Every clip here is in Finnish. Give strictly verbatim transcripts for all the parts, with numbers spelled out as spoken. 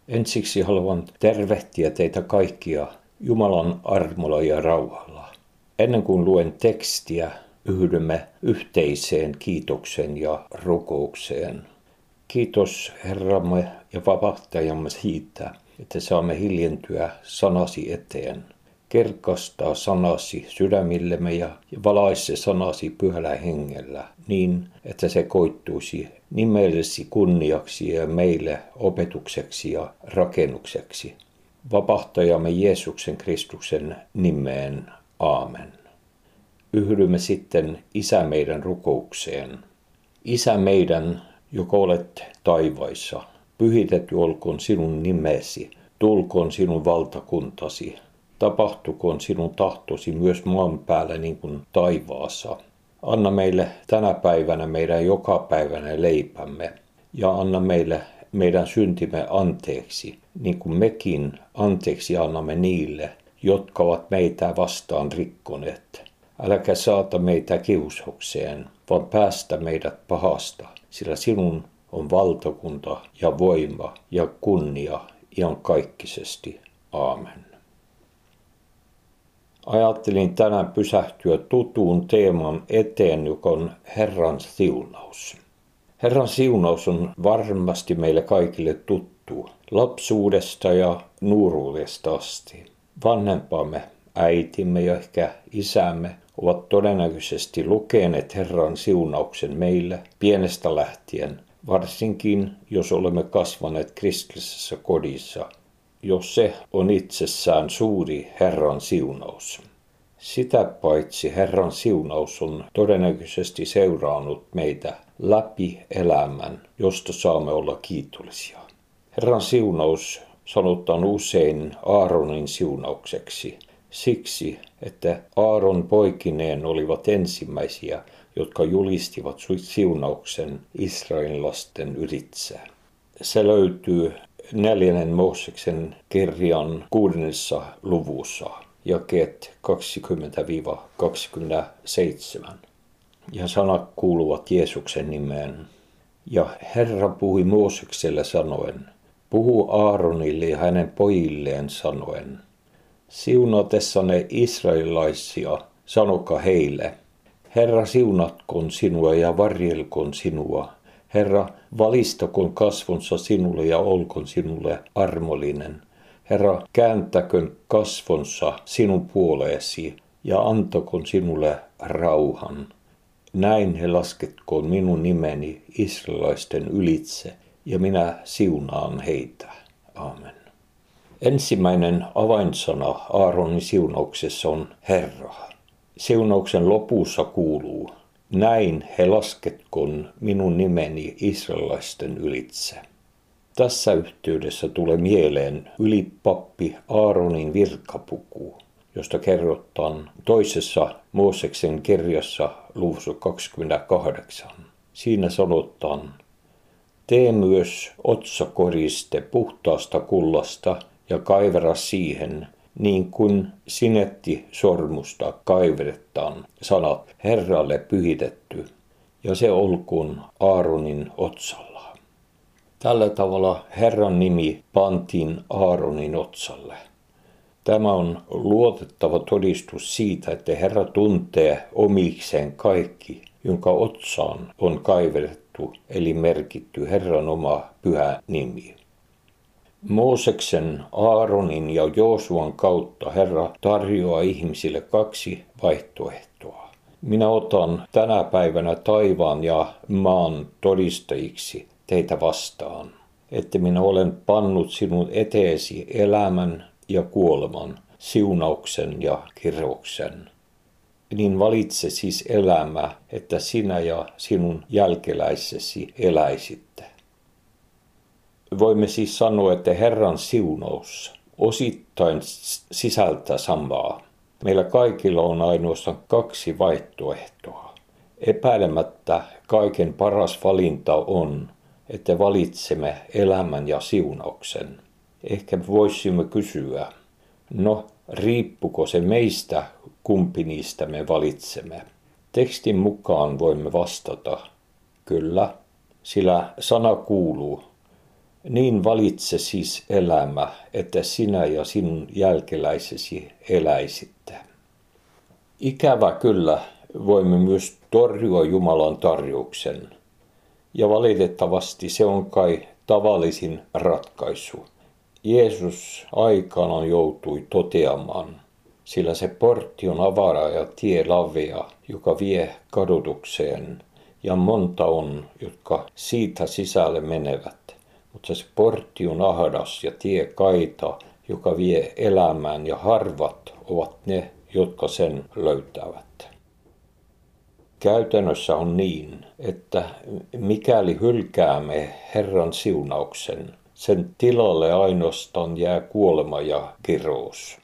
Ensiksi haluan tervehtiä teitä kaikkia Jumalan armolla ja rauhalla. Ennen kuin luen tekstiä, yhdymme yhteiseen kiitoksen ja rukoukseen. Kiitos Herramme ja vapahtajamme siitä, että saamme hiljentyä sanasi eteen. Kirkastaa sanasi sydämillemme ja valaise sanasi pyhällä hengellä niin, että se koittuisi nimellesi kunniaksi ja meille opetukseksi ja rakennukseksi. Vapahtajamme Jeesuksen Kristuksen nimeen. Aamen. Yhdymme sitten Isä meidän rukoukseen. Isä meidän, joka olet taivaissa, pyhitetty olkoon sinun nimesi, tulkoon sinun valtakuntasi. Tapahtukoon sinun tahtosi myös maan päällä niin kuin taivaassa. Anna meille tänä päivänä meidän jokapäiväinen leipämme ja anna meille meidän syntimme anteeksi, niin kuin mekin anteeksi annamme niille, jotka ovat meitä vastaan rikkoneet. Äläkä saata meitä kiusaukseen, vaan päästä meidät pahasta, sillä sinun on valtakunta ja voima ja kunnia iankaikkisesti. Aamen. Ajattelin tänään pysähtyä tutuun teeman eteen, joka on Herran siunaus. Herran siunaus on varmasti meille kaikille tuttu, lapsuudesta ja nuoruudesta asti. Vanhempamme, äitimme ja ehkä isämme ovat todennäköisesti lukeneet Herran siunauksen meille pienestä lähtien, varsinkin jos olemme kasvaneet kristillisessä kodissa, jos se on itsessään suuri Herran siunaus. Sitä paitsi Herran siunaus on todennäköisesti seurannut meitä läpi elämän, josta saamme olla kiitollisia. Herran siunaus sanotaan usein Aaronin siunaukseksi, siksi että Aaron poikineen olivat ensimmäisiä, jotka julistivat siunauksen Israelin lasten ylitse. Se löytyy neljännen Mooseksen kirjan kuudennessa luvussa, jakeet kaksikymmentä kaksikymmentäseitsemän. Ja sanat kuuluvat Jeesuksen nimeen. Ja Herra puhui Moosekselle sanoen, puhu Aaronille ja hänen pojilleen sanoen, siunatessanne israelilaisia, sanokaa heille, Herra siunatkoon sinua ja varjelkoon sinua. Herra, valistakoon kasvonsa sinulle ja olkoon sinulle armollinen. Herra, kääntäköön kasvonsa sinun puoleesi ja antakoon sinulle rauhan. Näin he lasketkoon minun nimeni israelaisten ylitse ja minä siunaan heitä. Aamen. Ensimmäinen avainsana Aaronin siunauksessa on Herra. Siunauksen lopussa kuuluu, näin he lasketkoon minun nimeni israelaisten ylitse. Tässä yhteydessä tulee mieleen ylipappi Aaronin virkapuku, josta kerrotaan toisessa Mooseksen kirjassa luvussa kaksikymmentäkahdeksan. Siinä sanotaan, tee myös otsakoriste puhtaasta kullasta ja kaivera siihen, niin kuin sinetti sormusta kaivetaan sanat Herralle pyhitetty, ja se olkoon Aaronin otsalla. Tällä tavalla Herran nimi pantiin Aaronin otsalle. Tämä on luotettava todistus siitä, että Herra tuntee omikseen kaikki, jonka otsaan on kaivettu, eli merkitty Herran oma pyhä nimi. Mooseksen, Aaronin ja Joosuan kautta Herra tarjoaa ihmisille kaksi vaihtoehtoa. Minä otan tänä päivänä taivaan ja maan todistajiksi teitä vastaan, että minä olen pannut sinun eteesi elämän ja kuoleman, siunauksen ja kirouksen. Niin valitse siis elämä, että sinä ja sinun jälkeläisesi eläisitte. Voimme siis sanoa, että Herran siunaus osittain sisältää samaa. Meillä kaikilla on ainoastaan kaksi vaihtoehtoa. Epäilemättä kaiken paras valinta on, että valitsemme elämän ja siunauksen. Ehkä voisimme kysyä, no riippuuko se meistä, kumpi niistä me valitsemme? Tekstin mukaan voimme vastata, kyllä, sillä sana kuuluu, Niin valitse siis elämä, että sinä ja sinun jälkeläisesi eläisitte. Ikävä kyllä voimme myös torjua Jumalan tarjouksen. Ja valitettavasti se on kai tavallisin ratkaisu. Jeesus aikanaan joutui toteamaan, sillä se portti on avara ja tie lavea, joka vie kadotukseen, ja monta on, jotka siitä sisälle menevät. Mutta se portti on ahdas ja tie kaita, joka vie elämään, ja harvat ovat ne, jotka sen löytävät. Käytännössä on niin, että mikäli hylkäämme Herran siunauksen, sen tilalle ainoastaan jää kuolema ja kirous.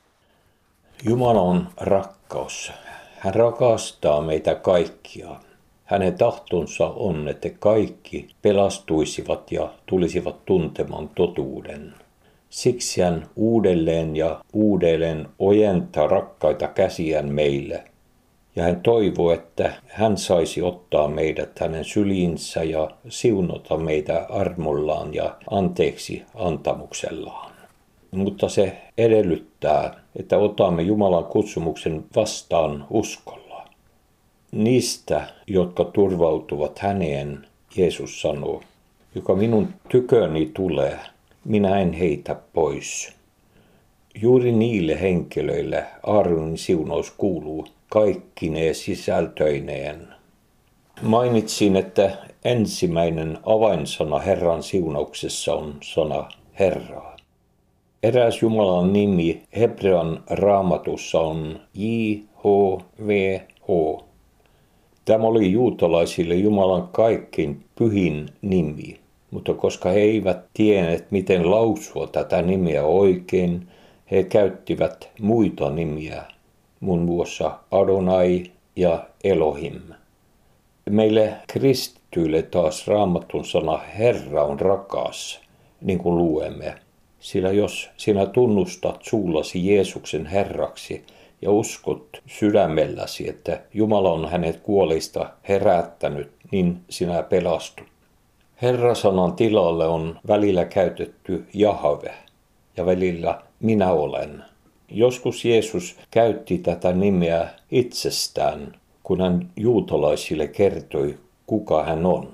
Jumala on rakkaus. Hän rakastaa meitä kaikkia. Hänen tahtonsa on, että kaikki pelastuisivat ja tulisivat tuntemaan totuuden. Siksi hän uudelleen ja uudelleen ojentaa rakkaita käsiään meille. Ja hän toivoo, että hän saisi ottaa meidät hänen syliinsä ja siunata meitä armollaan ja anteeksi antamuksellaan. Mutta se edellyttää, että otamme Jumalan kutsumuksen vastaan uskolla. Niistä, jotka turvautuvat häneen, Jeesus sanoo, joka minun tyköni tulee, minä en heitä pois. Juuri niille henkilöille Aaronin siunaus kuuluu kaikkine sisältöineen. Mainitsin, että ensimmäinen avainsana Herran siunauksessa on sana Herra. Eräs Jumalan nimi hebrean raamatussa on J H V H. Tämä oli juutalaisille Jumalan kaikkein pyhin nimi, mutta koska he eivät tienneet, miten lausua tätä nimeä oikein, he käyttivät muita nimiä, muun muassa Adonai ja Elohim. Meille kristityille taas Raamatun sana Herra on rakas, niin kuin luemme. Sillä jos sinä tunnustat suullasi Jeesuksen Herraksi ja uskot sydämelläsi, että Jumala on hänet kuolista herättänyt, niin sinä pelastut. Herra-sanan tilalle on välillä käytetty Jahve ja välillä minä olen. Joskus Jeesus käytti tätä nimeä itsestään, kun hän juutalaisille kertoi, kuka hän on.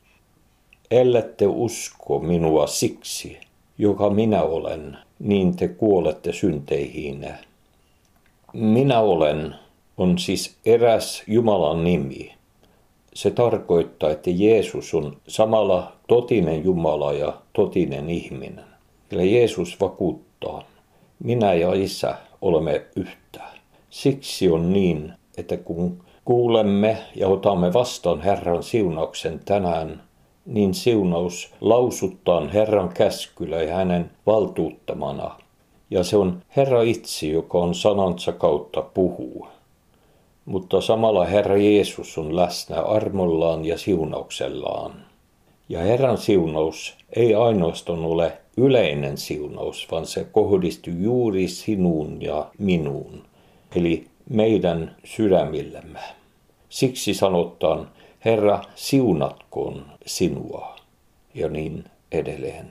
Ellette usko minua siksi, joka minä olen, niin te kuolette synteihinne. Minä olen on siis eräs Jumalan nimi. Se tarkoittaa, että Jeesus on samalla totinen Jumala ja totinen ihminen. Sillä Jeesus vakuuttaa, minä ja Isä olemme yhtä. Siksi on niin, että kun kuulemme ja otamme vastaan Herran siunauksen tänään, niin siunaus lausuttaan Herran käskyllä ja hänen valtuuttamana. Ja se on Herra itse, joka on sanansa kautta puhuu. Mutta samalla Herra Jeesus on läsnä armollaan ja siunauksellaan. Ja Herran siunaus ei ainoastaan ole yleinen siunaus, vaan se kohdistuu juuri sinuun ja minuun, eli meidän sydämillemme. Siksi sanotaan, Herra, siunatkoon sinua, ja niin edelleen.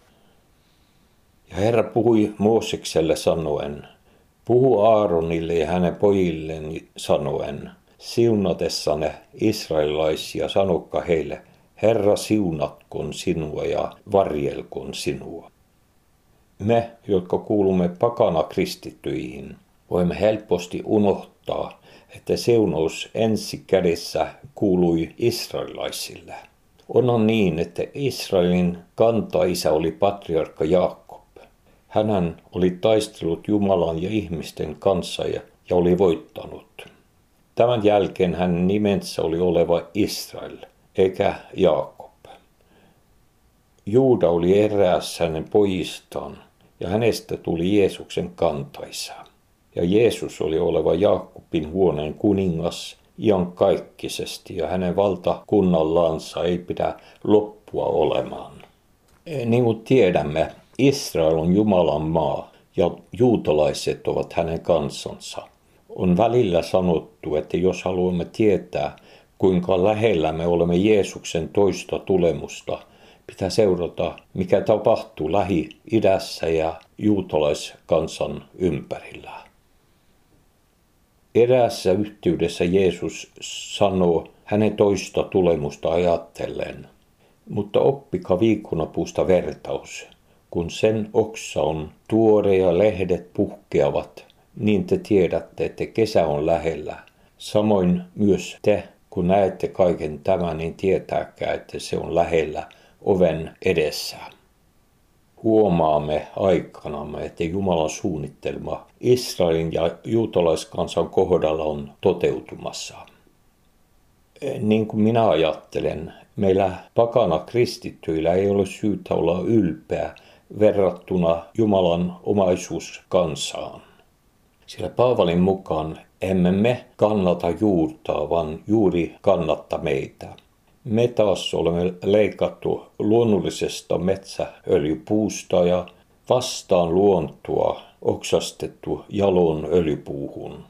Ja Herra puhui Moosekselle sanoen, puhu Aaronille ja hänen pojilleen sanoen, siunatessanne israelaisia, sanokka heille, Herra siunatkoon sinua ja varjelkoon sinua. Me, jotka kuulumme pakana kristittyihin, voimme helposti unohtaa, että siunaus ensi kädessä kuului israelaisille. On niin, että Israelin kantaisä oli patriarkka Jaakob. Hän oli taistellut Jumalan ja ihmisten kanssa ja, ja oli voittanut. Tämän jälkeen hänen nimensä oli oleva Israel, eikä Jaakob. Juuda oli eräs hänen pojistaan, ja hänestä tuli Jeesuksen kantaisä. Ja Jeesus oli oleva Jaakobin huoneen kuningas iankaikkisesti, ja hänen valtakunnallansa ei pidä loppua olemaan. Niin kuin tiedämme, Israel on Jumalan maa, ja juutalaiset ovat hänen kansansa. On välillä sanottu, että jos haluamme tietää, kuinka lähellä me olemme Jeesuksen toista tulemusta, pitää seurata, mikä tapahtuu Lähi-idässä ja juutalaiskansan ympärillä. Eräässä yhteydessä Jeesus sanoo hänen toista tulemusta ajatellen, mutta oppikaa viikunapuusta vertaus. Kun sen oksa on tuore ja lehdet puhkeavat, niin te tiedätte, että kesä on lähellä. Samoin myös te, kun näette kaiken tämän, niin tietääkää, että se on lähellä oven edessä. Huomaamme aikanamme, että Jumalan suunnitelma Israelin ja juutalaiskansan kohdalla on toteutumassa. Niin kuin minä ajattelen, meillä pakana kristittyillä ei ole syytä olla ylpeä verrattuna Jumalan omaisuuskansaan. Sillä Paavalin mukaan emme me kannata juurtaa, vaan juuri kannatta meitä. Me taas olemme leikattu luonnollisesta metsäöljypuusta ja vastaan luontoa oksastettu jaloon öljypuuhun.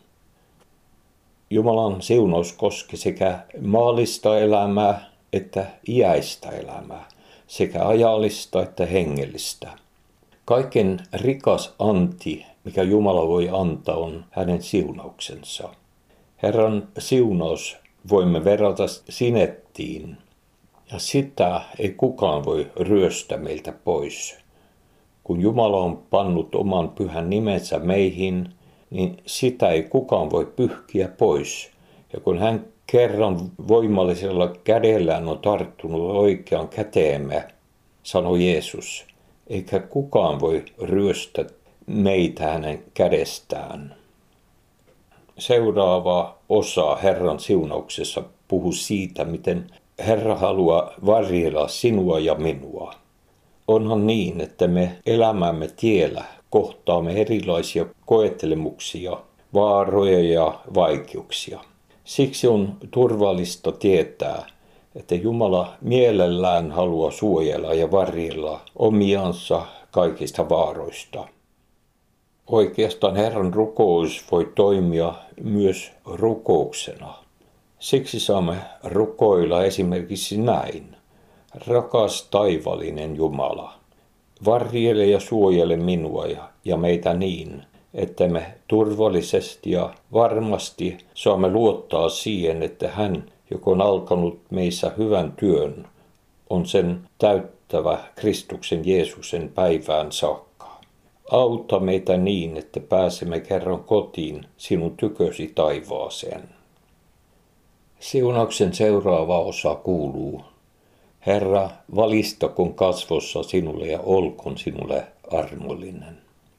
Jumalan siunaus koski sekä maallista elämää että iäistä elämää, sekä ajallista että hengellistä. Kaiken rikas anti, mikä Jumala voi antaa, on hänen siunauksensa. Herran siunaus voimme verrata sinettiin, ja sitä ei kukaan voi ryöstä meiltä pois. Kun Jumala on pannut oman pyhän nimensä meihin, niin sitä ei kukaan voi pyyhkiä pois. Ja kun hän kerran voimallisella kädellään on tarttunut oikean käteemme, sanoi Jeesus, eikä kukaan voi ryöstä meitä hänen kädestään. Seuraava osa Herran siunauksessa puhuu siitä, miten Herra haluaa varjella sinua ja minua. Onhan niin, että me elämämme tiellä kohtaamme erilaisia koettelemuksia, vaaroja ja vaikeuksia. Siksi on turvallista tietää, että Jumala mielellään haluaa suojella ja varjella omiansa kaikista vaaroista. Oikeastaan Herran rukous voi toimia myös rukouksena. Siksi saamme rukoilla esimerkiksi näin. Rakas taivallinen Jumala, varjele ja suojele minua ja, ja meitä niin, että me turvallisesti ja varmasti saamme luottaa siihen, että hän, joka on alkanut meissä hyvän työn, on sen täyttävä Kristuksen Jeesuksen päivään saakka. Auta meitä niin, että pääsemme kerran kotiin sinun tykösi taivaaseen. Siunauksen seuraava osa kuuluu. Herra, valistakon kasvossa sinulle ja olkon sinulle armollinen.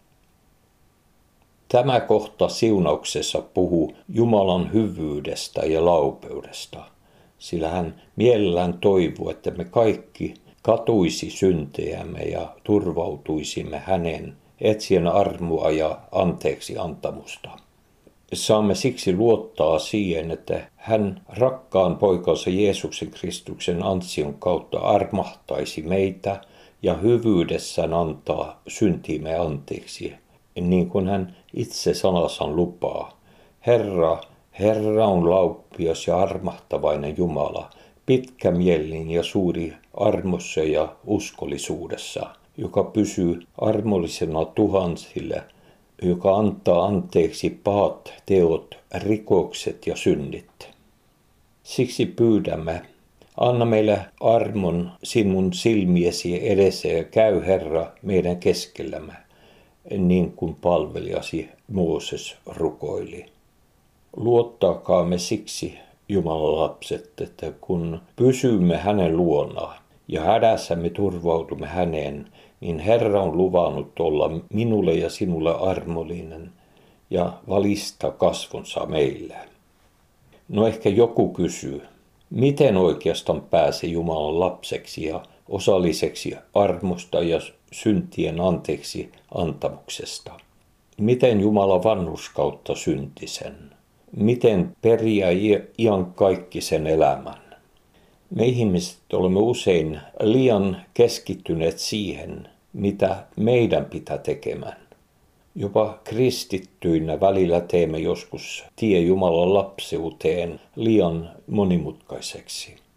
Tämä kohta siunauksessa puhuu Jumalan hyvyydestä ja laupeudesta, sillä hän mielellään toivoo, että me kaikki katuisi syntejämme ja turvautuisimme hänen etsien armoa ja anteeksi antamusta. Saamme siksi luottaa siihen, että hän rakkaan poikansa Jeesuksen Kristuksen ansion kautta armahtaisi meitä ja hyvyydessään antaa syntiimme anteeksi, niin kuin hän itse sanassaan lupaa. Herra, Herra on lauppias ja armahtavainen Jumala, pitkämielinen ja suuri armossa ja uskollisuudessa, joka pysyy armollisena tuhansille, joka antaa anteeksi pahat teot, rikokset ja synnit. Siksi pyydämme, anna meille armon sinun silmiesi edessä ja käy Herra meidän keskellämme, niin kuin palvelijasi Mooses rukoili. Luottakaamme siksi, Jumalan lapset, että kun pysymme hänen luonaan ja hädässämme turvautumme häneen, niin Herra on luvannut olla minulle ja sinulle armollinen ja valistaa kasvonsa meille. No ehkä joku kysyy, miten oikeastaan pääsee Jumalan lapseksi ja osalliseksi armosta ja syntien anteeksi antamuksesta? Miten Jumala vanhurskautta synti sen? Miten periä iankaikkisen elämän? Me ihmiset olemme usein liian keskittyneet siihen, mitä meidän pitää tekemään. Jopa kristittyinä välillä teemme joskus tie Jumalan lapseuteen liian monimutkaiseksi.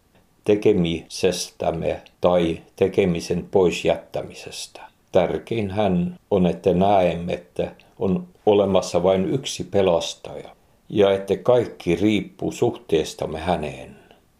tekemisestämme tai tekemisen pois jättämisestä. Tärkein hän on, että näemme, että on olemassa vain yksi pelastaja ja että kaikki riippuu suhteestamme häneen.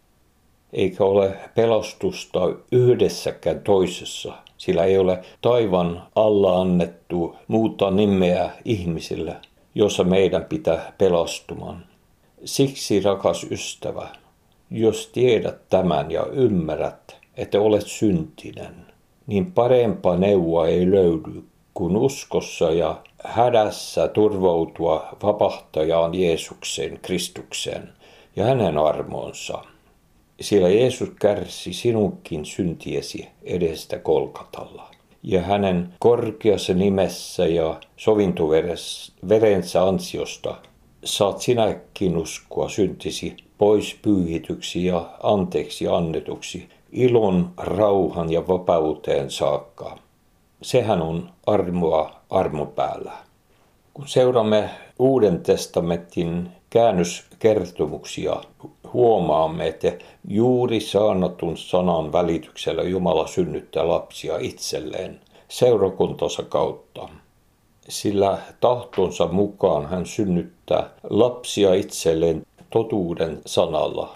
Eikä ole pelastusta yhdessäkään toisessa, sillä ei ole taivan alla annettu muuta nimeä ihmisille, jossa meidän pitää pelastumaan. Siksi, rakas ystävä, jos tiedät tämän ja ymmärrät, että olet syntinen, niin parempaa neuvoa ei löydy kuin uskossa ja hädässä turvautua vapahtajaan Jeesukseen, Kristukseen ja hänen armoonsa. Sillä Jeesus kärsi sinunkin syntiesi edestä Golgatalla. Ja hänen korkeassa nimessä ja sovintoverensä ansiosta saat sinäkin uskoa syntisi pois pyyhityksi ja anteeksi annetuksi ilon, rauhan ja vapauteen saakka. Sehän on armoa armo päällä. Kun seuraamme Uuden testamentin käännöskertomuksia, huomaamme, että juuri saarnatun sanan välityksellä Jumala synnyttää lapsia itselleen seurakuntansa kautta. Sillä tahtonsa mukaan hän synnyttää lapsia itselleen totuuden sanalla.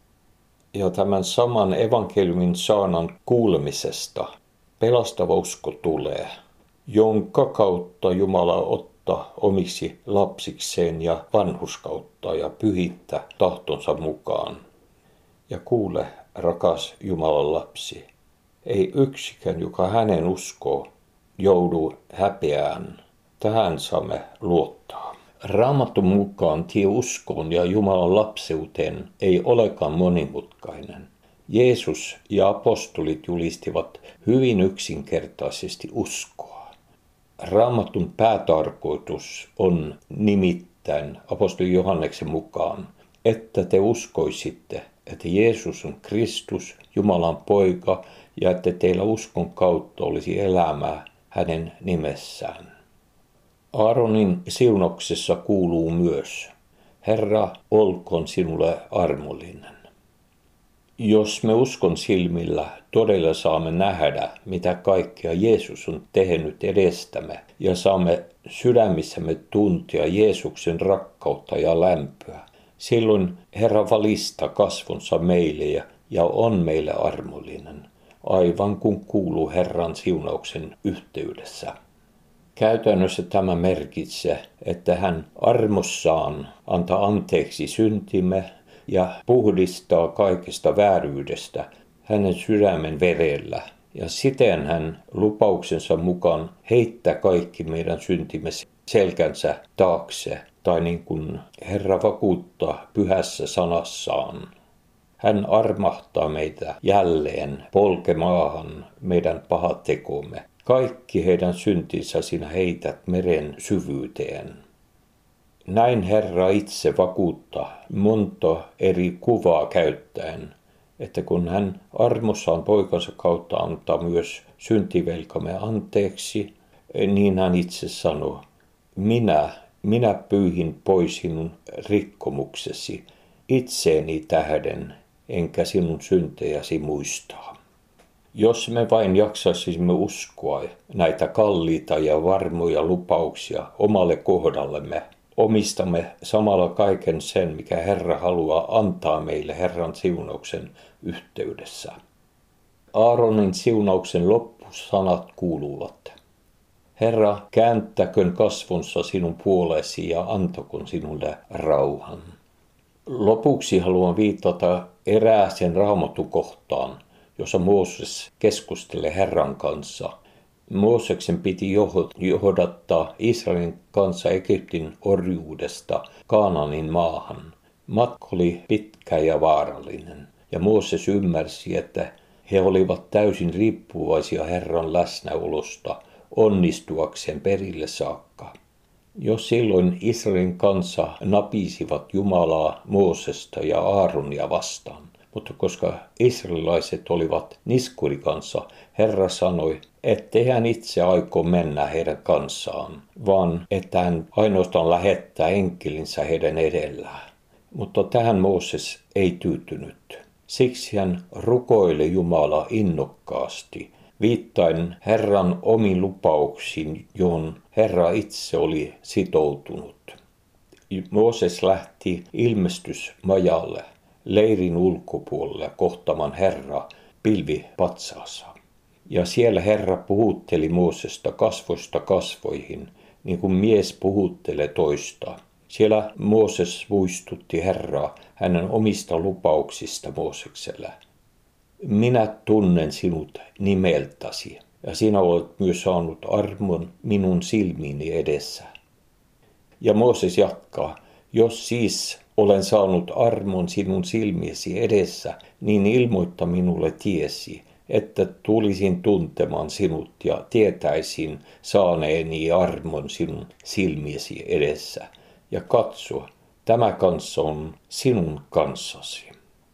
Ja tämän saman evankeliumin saanan kuulemisesta pelastava usko tulee, jonka kautta Jumala ottaa omiksi lapsikseen ja vanhurskautta ja pyhittää tahtonsa mukaan. Ja kuule, rakas Jumalan lapsi, ei yksikään, joka hänen uskoo, joudu häpeään. Tähän saamme luottaa. Raamatun mukaan tie uskoon ja Jumalan lapseuteen ei olekaan monimutkainen. Jeesus ja apostolit julistivat hyvin yksinkertaisesti uskoa. Raamatun päätarkoitus on nimittäin apostoli Johanneksen mukaan, että te uskoisitte, että Jeesus on Kristus, Jumalan poika, ja että teillä uskon kautta olisi elämää hänen nimessään. Aaronin siunauksessa kuuluu myös, Herra, olkoon sinulle armollinen. Jos me uskon silmillä todella saamme nähdä, mitä kaikkea Jeesus on tehnyt edestämme, ja saamme sydämissämme tuntea Jeesuksen rakkautta ja lämpöä, silloin Herra valistaa kasvonsa meille ja, ja on meille armollinen, aivan kun kuuluu Herran siunauksen yhteydessä. Käytännössä tämä merkitsee, että hän armossaan antaa anteeksi syntimme ja puhdistaa kaikesta vääryydestä hänen sydämen verellä. Ja siten hän lupauksensa mukaan heittää kaikki meidän syntimme selkänsä taakse, tai niin kuin Herra vakuuttaa pyhässä sanassaan. Hän armahtaa meitä jälleen polkemaahan meidän pahat tekomme. Kaikki heidän syntinsä sinä heität meren syvyyteen. Näin Herra itse vakuuttaa monta eri kuvaa käyttäen, että kun hän armossaan poikansa kautta antaa myös syntivelkamme anteeksi, niin hän itse sanoo, minä, minä pyyhin pois sinun rikkomuksesi itseeni tähden, enkä sinun syntejäsi muistaa. Jos me vain jaksaisimme uskoa näitä kalliita ja varmoja lupauksia omalle kohdallemme, omistamme samalla kaiken sen, mikä Herra haluaa antaa meille Herran siunauksen yhteydessä. Aaronin siunauksen loppusanat kuuluvat. Herra, kääntäköön kasvonsa sinun puolesi ja antakoon sinulle rauhan. Lopuksi haluan viitata erääseen raamatukohtaan, jossa Mooses keskustelee Herran kanssa. Mooseksen piti johdattaa Israelin kanssa Egyptin orjuudesta Kaanaanin maahan. Matka oli pitkä ja vaarallinen, ja Mooses ymmärsi, että he olivat täysin riippuvaisia Herran läsnäolosta onnistuakseen perille saakka. Jos silloin Israelin kansa napisivat Jumalaa Moosesta ja Aaronia vastaan, mutta koska israelilaiset olivat niskurikansa, Herra sanoi, ettei hän itse aikoo mennä heidän kanssaan, vaan että hän ainoastaan lähettää enkelinsä heidän edellään. Mutta tähän Mooses ei tyytynyt. Siksi hän rukoili Jumalaa innokkaasti, viittaen Herran omiin lupauksiin, johon Herra itse oli sitoutunut. Mooses lähti ilmestysmajalle leirin ulkopuolelle kohtamaan Herra pilvipatsaassa. Ja siellä Herra puhutteli Moosesta kasvoista kasvoihin, niin kuin mies puhuttelee toista. Siellä Mooses muistutti Herraa hänen omista lupauksista Moosekselle. Minä tunnen sinut nimeltäsi, ja sinä olet myös saanut armon minun silmiini edessä. Ja Mooses jatkaa, jos siis olen saanut armon sinun silmiesi edessä, niin ilmoitta minulle tiesi, että tulisin tuntemaan sinut ja tietäisin saaneeni armon sinun silmiesi edessä. Ja katso, tämä kanssa on sinun kanssasi.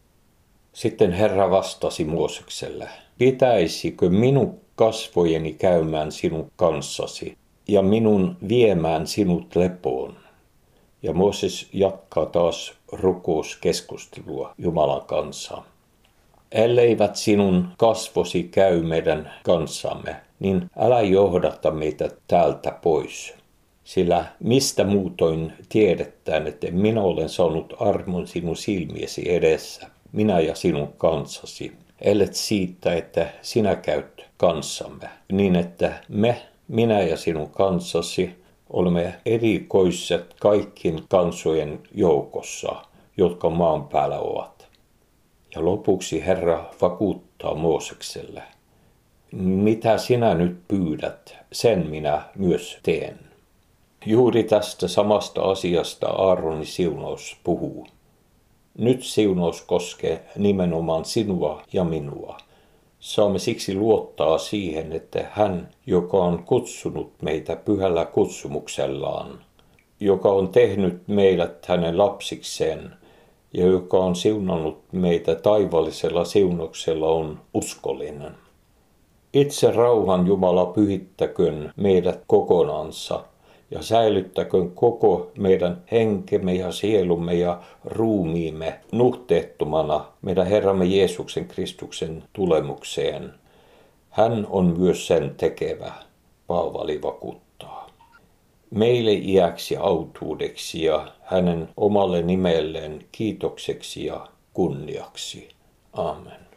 Sitten Herra vastasi Moosekselle, pitäisikö minun kasvojeni käymään sinun kanssasi ja minun viemään sinut lepoon? Ja Mooses jatkaa taas rukouskeskustelua Jumalan kanssa. Elleivät sinun kasvosi käy meidän kanssamme, niin älä johdata meitä täältä pois. Sillä mistä muutoin tiedetään, että minä olen saanut armon sinun silmiesi edessä, minä ja sinun kanssasi, ellet siitä, että sinä käyt kanssamme, niin että me, minä ja sinun kanssasi, olemme erikoiset kaikkien kansojen joukossa, jotka maan päällä ovat. Ja lopuksi Herra vakuuttaa Moosekselle, mitä sinä nyt pyydät, sen minä myös teen. Juuri tästä samasta asiasta Aaronin siunaus puhuu. Nyt siunaus koskee nimenomaan sinua ja minua. Saamme siksi luottaa siihen, että hän, joka on kutsunut meitä pyhällä kutsumuksellaan, joka on tehnyt meidät hänen lapsikseen ja joka on siunannut meitä taivaallisella siunauksella, on uskollinen. Itse rauhan Jumala pyhittäköön meidät kokonaansa ja säilyttäköön koko meidän henkemme ja sielumme ja ruumiimme nuhteettomana meidän Herramme Jeesuksen Kristuksen tulemukseen. Hän on myös sen tekevä, Paavali vakuuttaa. Meille iäksi autuudeksi ja hänen omalle nimelleen kiitokseksi ja kunniaksi. Amen.